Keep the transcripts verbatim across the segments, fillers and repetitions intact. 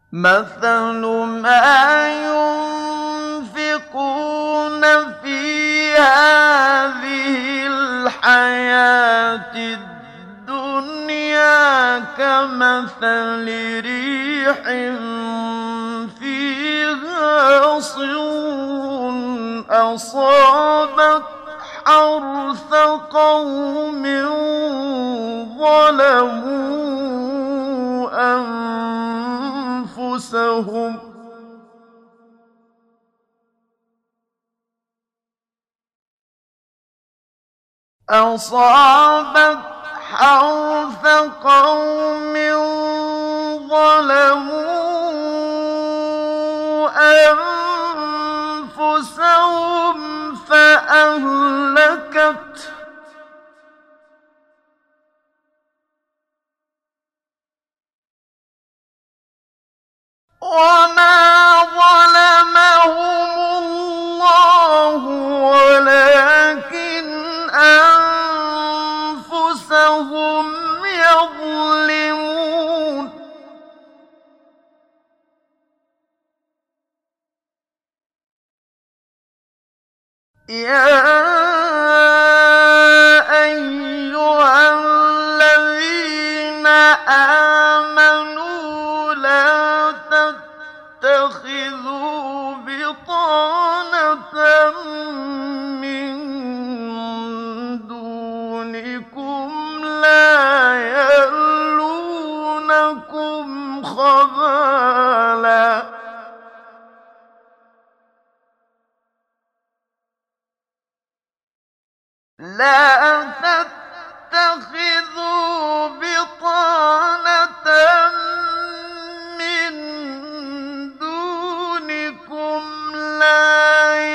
مَثَلُ مَا يُنفِقُونَ فِي هَٰذِهِ الْحَيَاةِ الدُّنْيَا كَمَثَلِ رِيحٍ فِيهَا صِرٌّ أَصَابَتْ حَرْثَ قَوْمٍ ظَلَمُوا أَنفُسَهُمْ أَصَابَتْ حَرْثَ قَوْمٍ ظَلَمُوا أَنفُسَهُمْ فَأَهْلَكَتْهُ ۚ وَمَا ظَلَمَهُمُ اللَّهُ وَلَٰكِنْ أَنفُسَهُمْ يَظْلِمُونَ يَا أَيُّهَا الَّذِينَ آمَنُوا لَا تَتَّخِذُوا بِطَانَةً مِّن دُونِكُمْ لَا يَأْلُونَكُمْ خَبَالًا لَا تَتَّخِذُوا بِطَانَةً مِّن دُونِكُمْ لَا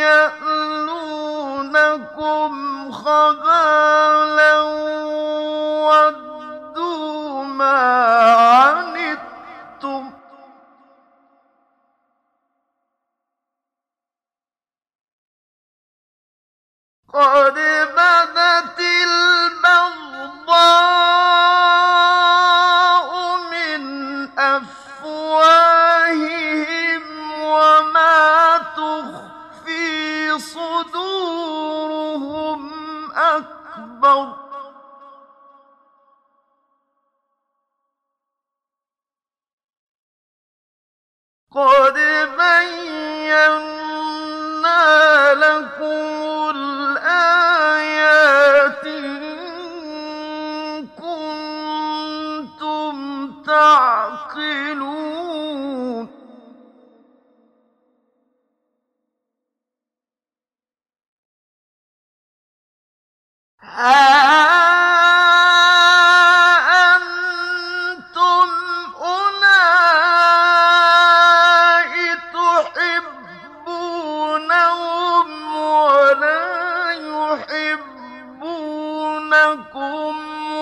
يَأْلُونَكُمْ خَبَالًا وَدُّوا مَا عَنِتُّمْ قَدْ بَدَتِ الْبَغْضَاءُ مِنْ أَفْوَاهِهِمْ وَمَا تُخْفِي صُدُورُهُمْ أَكْبَرُ ۚ قَدْ بَيَّنَّا لَكُمُ الْآيَاتِ إِن كُنتُمْ تَعْقِلُونَ هَا أَنتُمْ أُولَاءِ تُحِبُّونَهُمْ وَلَا يُحِبُّونَكُمْ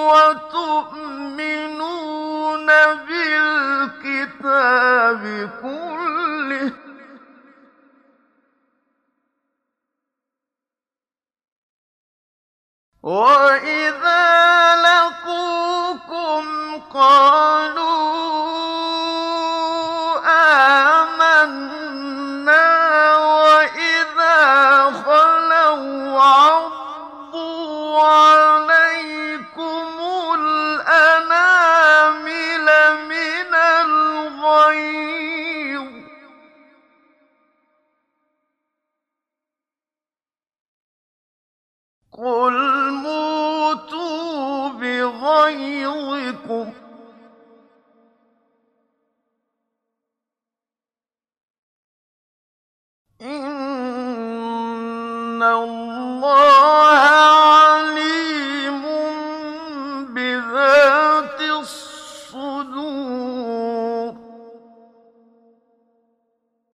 وَتُؤْمِنُونَ بِالْكِتَابِ كُلِّهِ ۚ وَإِذَا لَقُوكُمْ قَالُوا آمَنَّا وَإِذَا خَلَوْا عَضُّوا عَلَيْكُمُ الْأَنَامِلَ مِنَ الْغَيْظِ ۚ قُلْ مُوتُوا بِغَيْظِكُمْ ۗ إِنَّ اللَّهَ